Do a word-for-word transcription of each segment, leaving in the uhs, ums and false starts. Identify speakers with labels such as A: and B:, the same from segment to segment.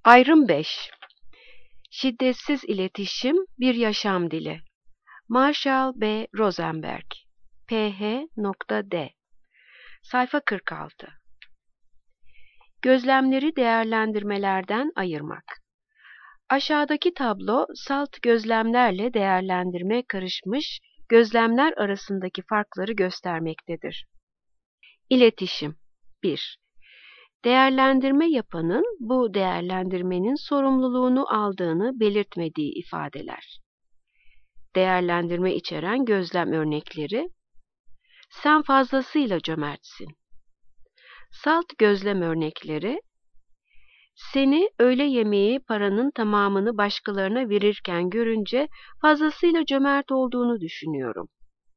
A: Ayrım beş. Şiddetsiz iletişim bir yaşam dili. Marshall B. Rosenberg P H D Sayfa kırk altı. Gözlemleri değerlendirmelerden ayırmak. Aşağıdaki tablo salt gözlemlerle değerlendirme karışmış gözlemler arasındaki farkları göstermektedir. İletişim bir. Değerlendirme yapanın bu değerlendirmenin sorumluluğunu aldığını belirtmediği ifadeler. Değerlendirme içeren gözlem örnekleri: sen fazlasıyla cömertsin. Salt gözlem örnekleri: seni öğle yemeği paranın tamamını başkalarına verirken görünce fazlasıyla cömert olduğunu düşünüyorum.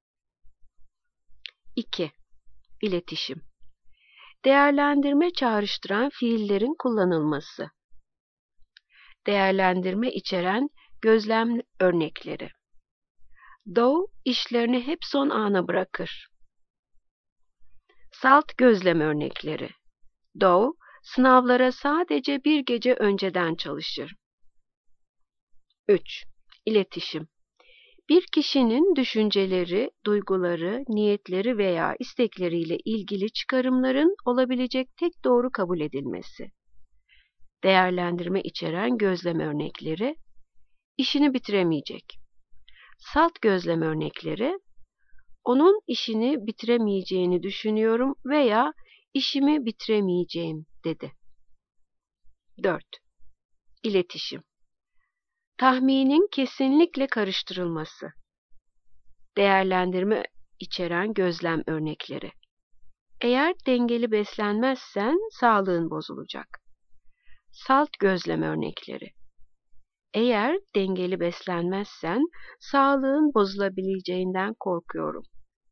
A: iki. İletişim. Değerlendirme çağrıştıran fiillerin kullanılması. Değerlendirme içeren gözlem örnekleri. Dow işlerini hep son ana bırakır. Salt gözlem örnekleri. Dow sınavlara sadece bir gece önceden çalışır. üç. İletişim. Bir kişinin düşünceleri, duyguları, niyetleri veya istekleriyle ilgili çıkarımların olabilecek tek doğru kabul edilmesi. Değerlendirme içeren gözlem örnekleri: işini bitiremeyecek. Salt gözlem örnekleri: onun işini bitiremeyeceğini düşünüyorum veya işimi bitiremeyeceğim dedi. dört. İletişim. Tahminin kesinlikle karıştırılması. Değerlendirme içeren gözlem örnekleri. Eğer dengeli beslenmezsen sağlığın bozulacak. Salt gözlem örnekleri. Eğer dengeli beslenmezsen sağlığın bozulabileceğinden korkuyorum.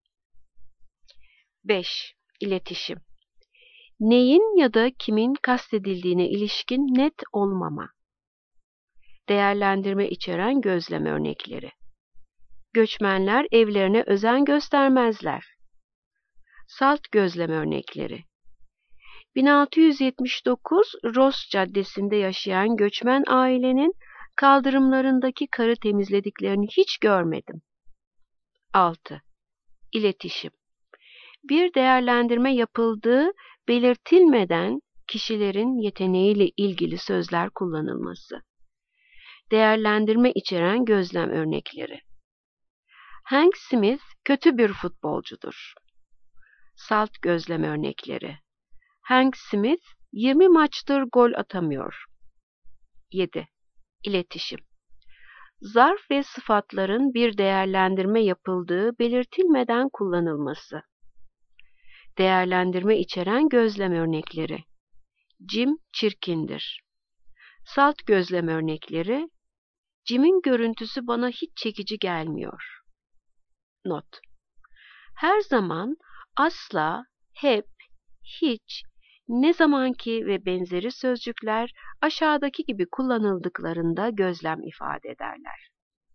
A: beş. İletişim. Neyin ya da kimin kastedildiğine ilişkin net olmama. Değerlendirme içeren gözlem örnekleri. Göçmenler evlerine özen göstermezler. Salt gözlem örnekleri. bin altı yüz yetmiş dokuz Ross Caddesi'nde yaşayan göçmen ailenin kaldırımlarındaki karı temizlediklerini hiç görmedim. altı. İletişim. Bir değerlendirme yapıldığı belirtilmeden kişilerin yeteneğiyle ilgili sözler kullanılması. Değerlendirme içeren gözlem örnekleri. Hank Smith kötü bir futbolcudur. Salt gözlem örnekleri. Hank Smith yirmi maçtır gol atamıyor. yedi. İletişim. Zarf ve sıfatların bir değerlendirme yapıldığı belirtilmeden kullanılması. Değerlendirme içeren gözlem örnekleri. Jim çirkindir. Salt gözlem örnekleri. Jim'in görüntüsü bana hiç çekici gelmiyor. Not. Her zaman, asla, hep, hiç, ne zamanki ve benzeri sözcükler aşağıdaki gibi kullanıldıklarında gözlem ifade ederler.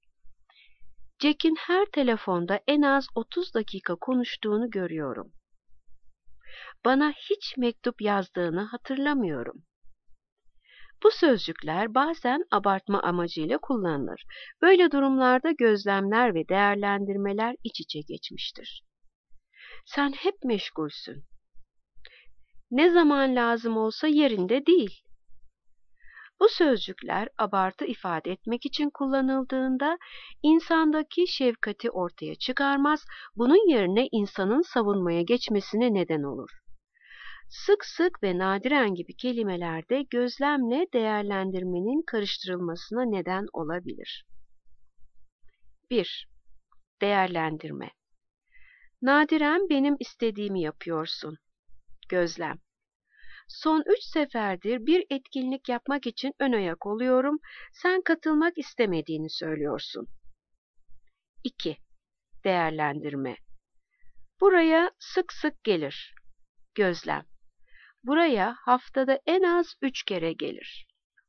A: Jack'in her telefonda en az otuz dakika konuştuğunu görüyorum. Bana hiç mektup yazdığını hatırlamıyorum. Bu sözcükler bazen abartma amacıyla kullanılır. Böyle durumlarda gözlemler ve değerlendirmeler iç içe geçmiştir. Sen hep meşgulsün. Ne zaman lazım olsa yerinde değil. Bu sözcükler abartı ifade etmek için kullanıldığında insandaki şefkati ortaya çıkarmaz, bunun yerine insanın savunmaya geçmesine neden olur. Sık sık ve nadiren gibi kelimelerde gözlemle değerlendirmenin karıştırılmasına neden olabilir. bir. Değerlendirme. Nadiren benim istediğimi yapıyorsun. Gözlem. Son üç seferdir bir etkinlik yapmak için ön ayak oluyorum, sen katılmak istemediğini söylüyorsun. iki. Değerlendirme. Buraya sık sık gelir. Gözlem. Buraya haftada en az üç kere gelir.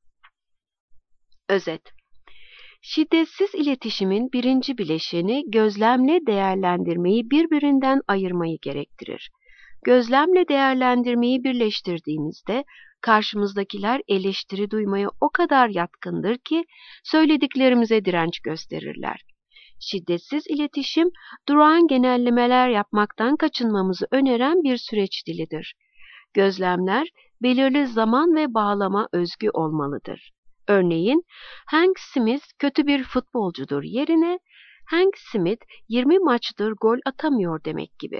A: Özet. Şiddetsiz iletişimin birinci bileşeni gözlemle değerlendirmeyi birbirinden ayırmayı gerektirir. Gözlemle değerlendirmeyi birleştirdiğimizde Karşımızdakiler eleştiri duymaya o kadar yatkındır ki söylediklerimize direnç gösterirler. Şiddetsiz iletişim, durağan genellemeler yapmaktan kaçınmamızı öneren bir süreç dilidir. Gözlemler belirli zaman ve bağlama özgü olmalıdır. Örneğin, Hank Smith kötü bir futbolcudur yerine Hank Smith yirmi maçtır gol atamıyor demek gibi.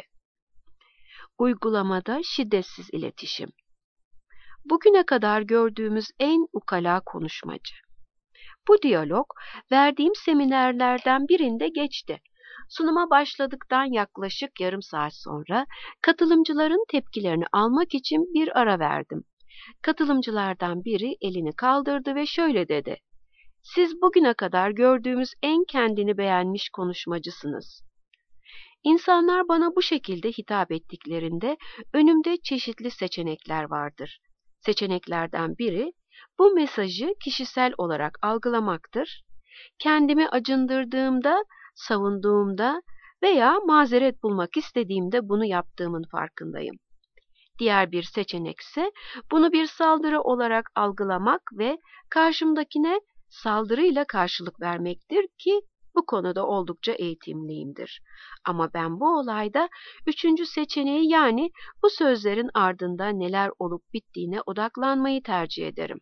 A: Uygulamada şiddetsiz iletişim. Bugüne kadar gördüğümüz en ukala konuşmacı. Bu diyalog verdiğim seminerlerden birinde geçti. Sunuma başladıktan yaklaşık yarım saat sonra katılımcıların tepkilerini almak için bir ara verdim. Katılımcılardan biri elini kaldırdı ve şöyle dedi: "Siz bugüne kadar gördüğümüz en kendini beğenmiş konuşmacısınız." İnsanlar bana bu şekilde hitap ettiklerinde önümde çeşitli seçenekler vardır. Seçeneklerden biri bu mesajı kişisel olarak algılamaktır. Kendimi acındırdığımda, savunduğumda veya mazeret bulmak istediğimde bunu yaptığımın farkındayım. Diğer bir seçenek ise bunu bir saldırı olarak algılamak ve karşımdakine saldırıyla karşılık vermektir ki bu konuda oldukça eğitimliyimdir. Ama ben bu olayda üçüncü seçeneği, yani bu sözlerin ardında neler olup bittiğine odaklanmayı tercih ederim.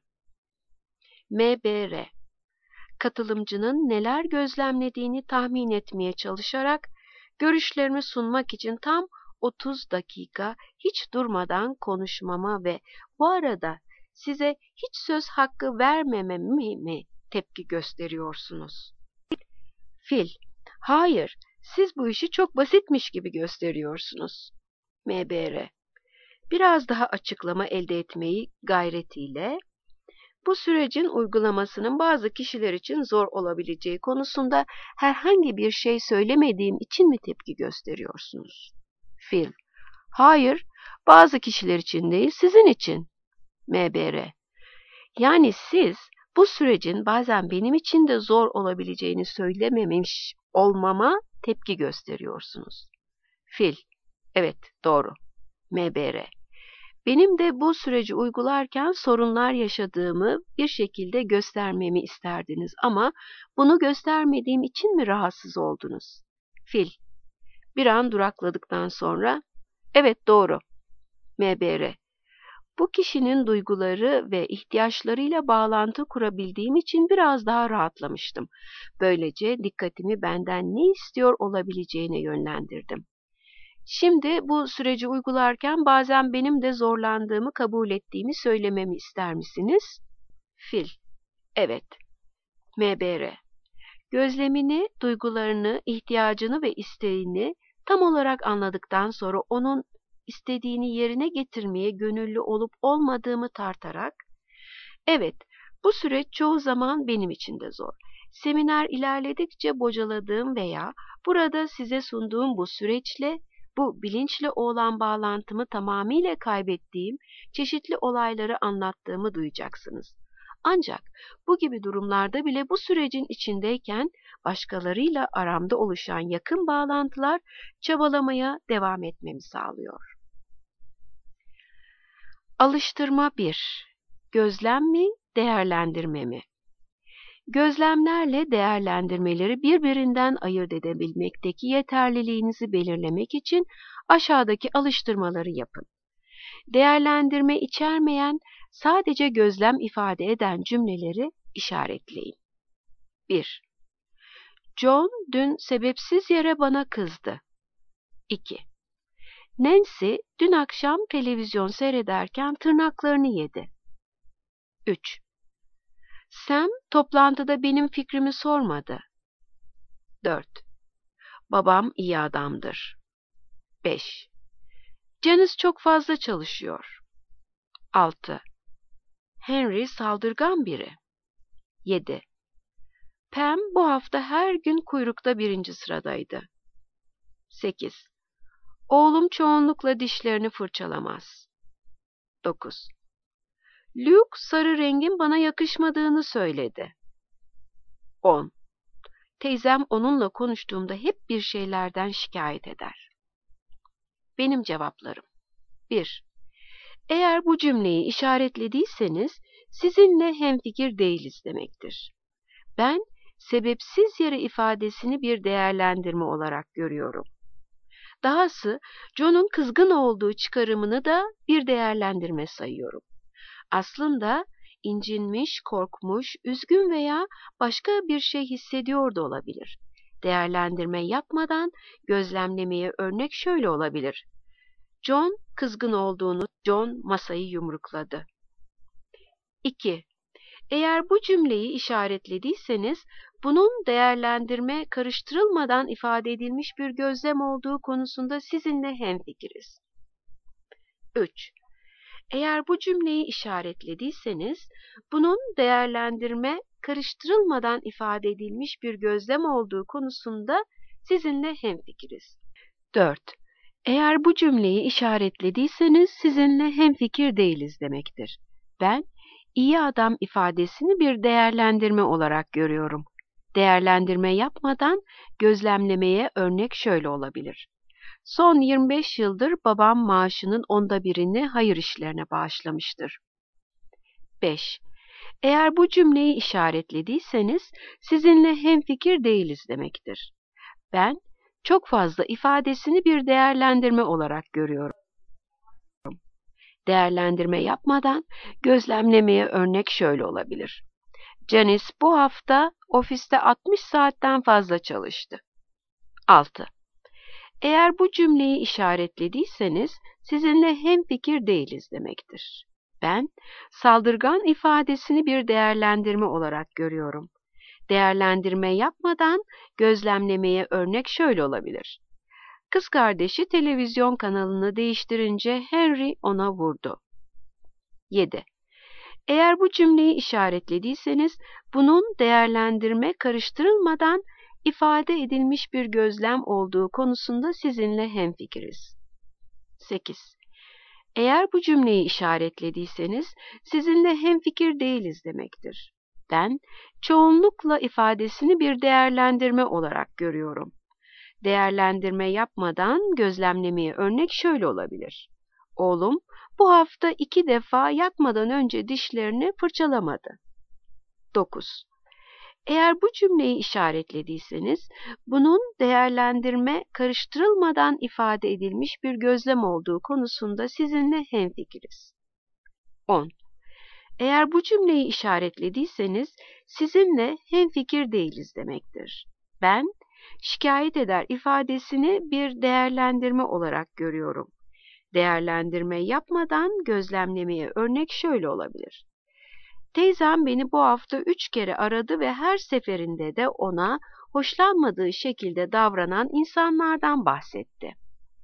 A: M B R Katılımcının neler gözlemlediğini tahmin etmeye çalışarak görüşlerimi sunmak için tam otuz dakika hiç durmadan konuşmama ve bu arada size hiç söz hakkı vermememe mi tepki gösteriyorsunuz? Fil: Hayır, siz bu işi çok basitmiş gibi gösteriyorsunuz. M B R Biraz daha açıklama elde etmeyi gayretiyle bu sürecin uygulamasının bazı kişiler için zor olabileceği konusunda herhangi bir şey söylemediğim için mi tepki gösteriyorsunuz? Fil: Hayır, bazı kişiler için değil, sizin için. M B R Yani siz bu sürecin bazen benim için de zor olabileceğini söylememiş olmama tepki gösteriyorsunuz. Fil: Evet, doğru. M B R Benim de bu süreci uygularken sorunlar yaşadığımı bir şekilde göstermemi isterdiniz ama bunu göstermediğim için mi rahatsız oldunuz? Fil: Bir an durakladıktan sonra, evet doğru. M B R Bu kişinin duyguları ve ihtiyaçlarıyla bağlantı kurabildiğim için biraz daha rahatlamıştım. Böylece dikkatimi benden ne istiyor olabileceğine yönlendirdim. Şimdi bu süreci uygularken bazen benim de zorlandığımı kabul ettiğimi söylememi ister misiniz? Fil: Evet. M B R Gözlemini, duygularını, ihtiyacını ve isteğini tam olarak anladıktan sonra onun istediğini yerine getirmeye gönüllü olup olmadığımı tartarak, evet, bu süreç çoğu zaman benim için de zor. Seminer ilerledikçe bocaladığım veya burada size sunduğum bu süreçle, bu bilinçle olan bağlantımı tamamıyla kaybettiğim çeşitli olayları anlattığımı duyacaksınız. Ancak bu gibi durumlarda bile bu sürecin içindeyken başkalarıyla aramda oluşan yakın bağlantılar çabalamaya devam etmemi sağlıyor. Alıştırma bir. Gözlem mi, değerlendirme mi? Gözlemlerle değerlendirmeleri birbirinden ayırt edebilmekteki yeterliliğinizi belirlemek için aşağıdaki alıştırmaları yapın. Değerlendirme içermeyen, sadece gözlem ifade eden cümleleri işaretleyin. bir. John dün sebepsiz yere bana kızdı. iki. Nancy dün akşam televizyon seyrederken tırnaklarını yedi. üç. Sam toplantıda benim fikrimi sormadı. dört. Babam iyi adamdır. beş. Janice çok fazla çalışıyor. altı. Henry saldırgan biri. yedi. Pam bu hafta her gün kuyrukta birinci sıradaydı. sekiz. Oğlum çoğunlukla dişlerini fırçalamaz. dokuz. Luke sarı rengin bana yakışmadığını söyledi. on. Teyzem onunla konuştuğumda hep bir şeylerden şikayet eder. Benim cevaplarım. bir. Eğer bu cümleyi işaretlediyseniz sizinle hemfikir değiliz demektir. Ben sebepsiz yere ifadesini bir değerlendirme olarak görüyorum. Dahası John'un kızgın olduğu çıkarımını da bir değerlendirme sayıyorum. Aslında incinmiş, korkmuş, üzgün veya başka bir şey hissediyor da olabilir. Değerlendirme yapmadan gözlemlemeye örnek şöyle olabilir. John kızgın olduğunu, John masayı yumrukladı. iki. Eğer bu cümleyi işaretlediyseniz, bunun değerlendirme karıştırılmadan ifade edilmiş bir gözlem olduğu konusunda sizinle hemfikiriz. üç. Eğer bu cümleyi işaretlediyseniz, bunun değerlendirme karıştırılmadan ifade edilmiş bir gözlem olduğu konusunda sizinle hemfikiriz. dört. Eğer bu cümleyi işaretlediyseniz sizinle hemfikir değiliz demektir. Ben iyi adam ifadesini bir değerlendirme olarak görüyorum. Değerlendirme yapmadan gözlemlemeye örnek şöyle olabilir. Son yirmi beş yıldır babam maaşının onda birini hayır işlerine bağışlamıştır. beş. Eğer bu cümleyi işaretlediyseniz sizinle hemfikir değiliz demektir. Ben çok fazla ifadesini bir değerlendirme olarak görüyorum. Değerlendirme yapmadan gözlemlemeye örnek şöyle olabilir. Janice bu hafta ofiste altmış saatten fazla çalıştı. altı. Eğer bu cümleyi işaretlediyseniz sizinle hemfikir değiliz demektir. Ben saldırgan ifadesini bir değerlendirme olarak görüyorum. Değerlendirme yapmadan gözlemlemeye örnek şöyle olabilir. Kız kardeşi televizyon kanalını değiştirince Henry ona vurdu. yedi. Eğer bu cümleyi işaretlediyseniz, bunun değerlendirme karıştırılmadan ifade edilmiş bir gözlem olduğu konusunda sizinle hemfikiriz. sekiz. Eğer bu cümleyi işaretlediyseniz, sizinle hemfikir değiliz demektir. Ben çoğunlukla ifadesini bir değerlendirme olarak görüyorum. Değerlendirme yapmadan gözlemlemeye örnek şöyle olabilir. Oğlum bu hafta iki defa yatmadan önce dişlerini fırçalamadı. dokuz. Eğer bu cümleyi işaretlediyseniz, bunun değerlendirme karıştırılmadan ifade edilmiş bir gözlem olduğu konusunda sizinle hemfikiriz. on. Eğer bu cümleyi işaretlediyseniz, sizinle hemfikir değiliz demektir. Ben şikayet eder ifadesini bir değerlendirme olarak görüyorum. Değerlendirme yapmadan gözlemlemeye örnek şöyle olabilir. Teyzem beni bu hafta üç kere aradı ve her seferinde de ona hoşlanmadığı şekilde davranan insanlardan bahsetti.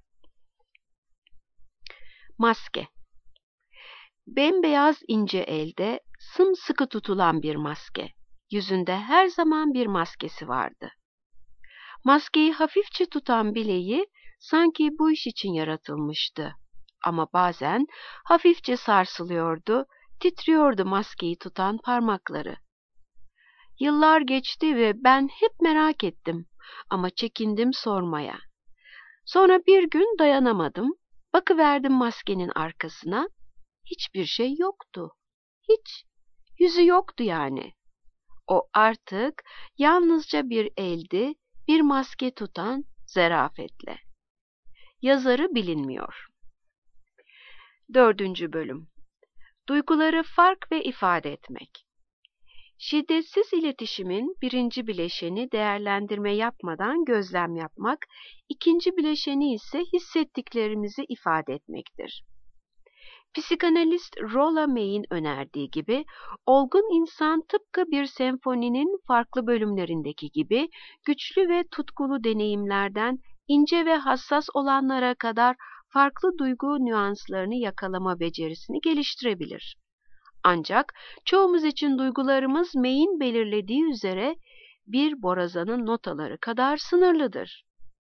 A: Maske. Bembeyaz ince elde sımsıkı tutulan bir maske. Yüzünde her zaman bir maskesi vardı. Maskeyi hafifçe tutan bileği sanki bu iş için yaratılmıştı. Ama bazen hafifçe sarsılıyordu, titriyordu maskeyi tutan parmakları. Yıllar geçti ve ben hep merak ettim ama çekindim sormaya. Sonra bir gün dayanamadım, bakıverdim maskenin arkasına. Hiçbir şey yoktu. Hiç. Yüzü yoktu yani. O artık yalnızca bir eldi, bir maske tutan zarafetle. Yazarı bilinmiyor. Dördüncü bölüm. Duyguları fark ve ifade etmek. Şiddetsiz iletişimin birinci bileşeni değerlendirme yapmadan gözlem yapmak, ikinci bileşeni ise hissettiklerimizi ifade etmektir. Psikanalist Rolla May'in önerdiği gibi, olgun insan tıpkı bir senfoninin farklı bölümlerindeki gibi güçlü ve tutkulu deneyimlerden ince ve hassas olanlara kadar farklı duygu nüanslarını yakalama becerisini geliştirebilir. Ancak çoğumuz için duygularımız May'in belirlediği üzere bir borazanın notaları kadar sınırlıdır.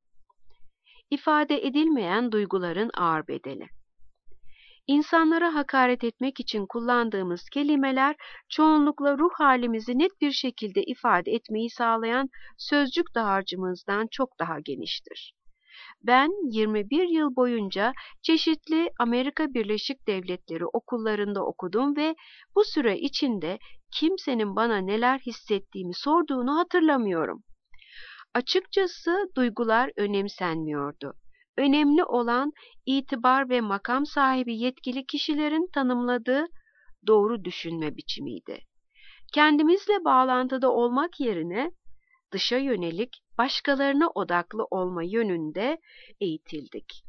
A: İfade edilmeyen duyguların ağır bedeli. İnsanlara hakaret etmek için kullandığımız kelimeler çoğunlukla ruh halimizi net bir şekilde ifade etmeyi sağlayan sözcük dağarcığımızdan çok daha geniştir. Ben yirmi bir yıl boyunca çeşitli Amerika Birleşik Devletleri okullarında okudum ve bu süre içinde kimsenin bana neler hissettiğimi sorduğunu hatırlamıyorum. Açıkçası duygular önemsenmiyordu. Önemli olan itibar ve makam sahibi yetkili kişilerin tanımladığı doğru düşünme biçimiydi. Kendimizle bağlantıda olmak yerine dışa yönelik, başkalarına odaklı olma yönünde eğitildik.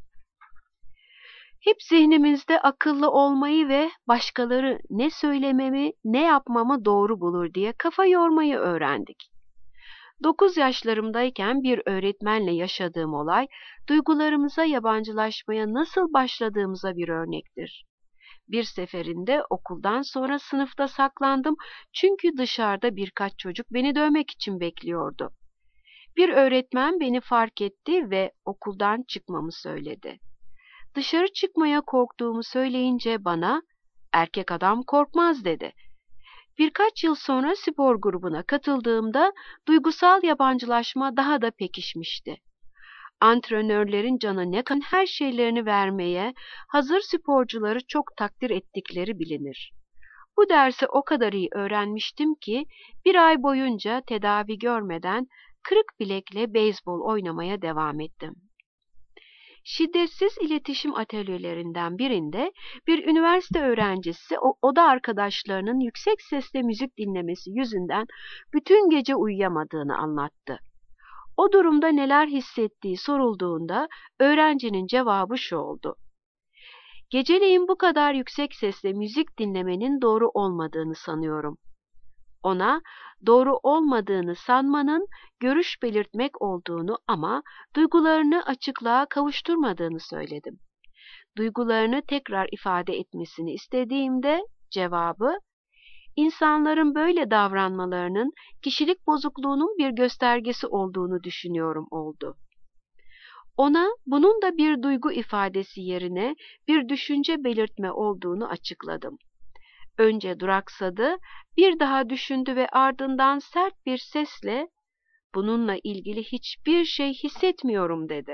A: Hep zihnimizde akıllı olmayı ve başkaları ne söylememi, ne yapmamı doğru bulur diye kafa yormayı öğrendik. Dokuz yaşlarımdayken bir öğretmenle yaşadığım olay, duygularımıza yabancılaşmaya nasıl başladığımıza bir örnektir. Bir seferinde okuldan sonra sınıfta saklandım çünkü dışarıda birkaç çocuk beni dövmek için bekliyordu. Bir öğretmen beni fark etti ve okuldan çıkmamı söyledi. Dışarı çıkmaya korktuğumu söyleyince bana, "Erkek adam korkmaz," dedi. Birkaç yıl sonra spor grubuna katıldığımda duygusal yabancılaşma daha da pekişmişti. Antrenörlerin canı ne kadar her şeylerini vermeye hazır sporcuları çok takdir ettikleri bilinir. Bu dersi o kadar iyi öğrenmiştim ki bir ay boyunca tedavi görmeden kırık bilekle beyzbol oynamaya devam ettim. Şiddetsiz iletişim atölyelerinden birinde bir üniversite öğrencisi o oda arkadaşlarının yüksek sesle müzik dinlemesi yüzünden bütün gece uyuyamadığını anlattı. O durumda neler hissettiği sorulduğunda öğrencinin cevabı şu oldu: "Geceleyin bu kadar yüksek sesle müzik dinlemenin doğru olmadığını sanıyorum." Ona doğru olmadığını sanmanın görüş belirtmek olduğunu ama duygularını açıklığa kavuşturmadığını söyledim. Duygularını tekrar ifade etmesini istediğimde cevabı, "İnsanların böyle davranmalarının kişilik bozukluğunun bir göstergesi olduğunu düşünüyorum," oldu. Ona bunun da bir duygu ifadesi yerine bir düşünce belirtme olduğunu açıkladım. Önce duraksadı, bir daha düşündü ve ardından sert bir sesle, "Bununla ilgili hiçbir şey hissetmiyorum," dedi.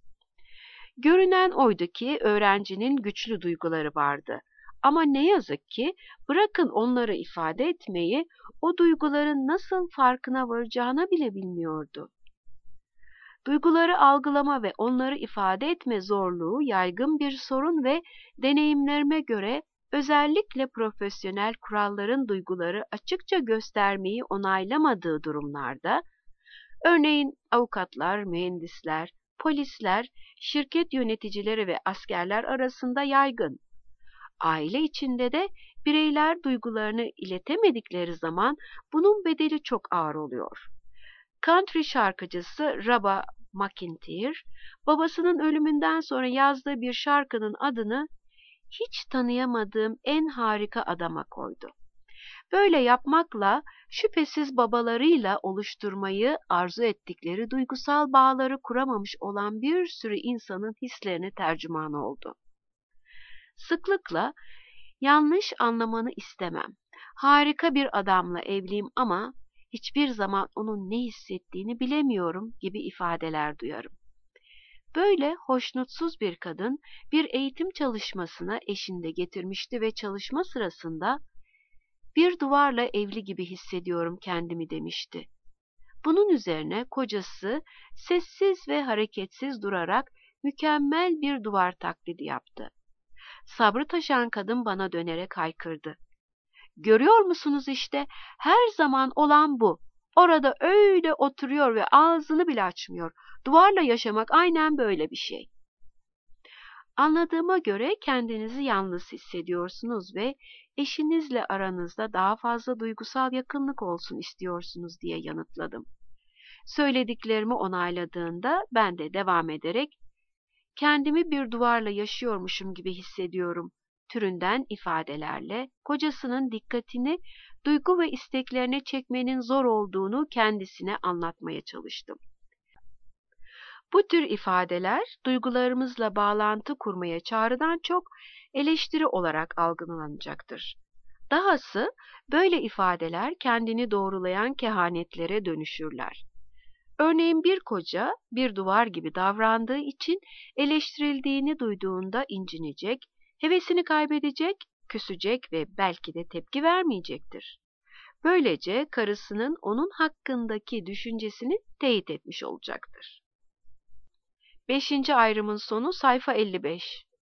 A: Görünen oydu ki öğrencinin güçlü duyguları vardı. Ama ne yazık ki bırakın onları ifade etmeyi, o duyguların nasıl farkına varacağını bile bilmiyordu. Duyguları algılama ve onları ifade etme zorluğu yaygın bir sorun ve deneyimlerime göre özellikle profesyonel kuralların duyguları açıkça göstermeyi onaylamadığı durumlarda, örneğin avukatlar, mühendisler, polisler, şirket yöneticileri ve askerler arasında yaygın. Aile içinde de bireyler duygularını iletemedikleri zaman bunun bedeli çok ağır oluyor. Country şarkıcısı Reba McEntire, babasının ölümünden sonra yazdığı bir şarkının adını hiç tanıyamadığım en harika adama koydu. Böyle yapmakla şüphesiz babalarıyla oluşturmayı arzu ettikleri duygusal bağları kuramamış olan bir sürü insanın hislerine tercüman oldu. Sıklıkla, "Yanlış anlamanı istemem. Harika bir adamla evliyim ama hiçbir zaman onun ne hissettiğini bilemiyorum," gibi ifadeler duyarım. Böyle hoşnutsuz bir kadın bir eğitim çalışmasına eşini de getirmişti ve çalışma sırasında, "Bir duvarla evli gibi hissediyorum kendimi," demişti. Bunun üzerine kocası sessiz ve hareketsiz durarak mükemmel bir duvar taklidi yaptı. Sabrı taşan kadın bana dönerek haykırdı: "Görüyor musunuz işte, her zaman olan bu. Orada öyle oturuyor ve ağzını bile açmıyor. Duvarla yaşamak aynen böyle bir şey." Anladığıma göre kendinizi yalnız hissediyorsunuz ve eşinizle aranızda daha fazla duygusal yakınlık olsun istiyorsunuz diye yanıtladım. Söylediklerimi onayladığında ben de devam ederek, "Kendimi bir duvarla yaşıyormuşum gibi hissediyorum" türünden ifadelerle kocasının dikkatini duygu ve isteklerine çekmenin zor olduğunu kendisine anlatmaya çalıştım. Bu tür ifadeler duygularımızla bağlantı kurmaya çağrıdan çok eleştiri olarak algılanacaktır. Dahası böyle ifadeler kendini doğrulayan kehanetlere dönüşürler. Örneğin bir koca bir duvar gibi davrandığı için eleştirildiğini duyduğunda incinecek, hevesini kaybedecek, küsecek ve belki de tepki vermeyecektir. Böylece karısının onun hakkındaki düşüncesini teyit etmiş olacaktır. Beşinci ayrımın sonu sayfa elli beş.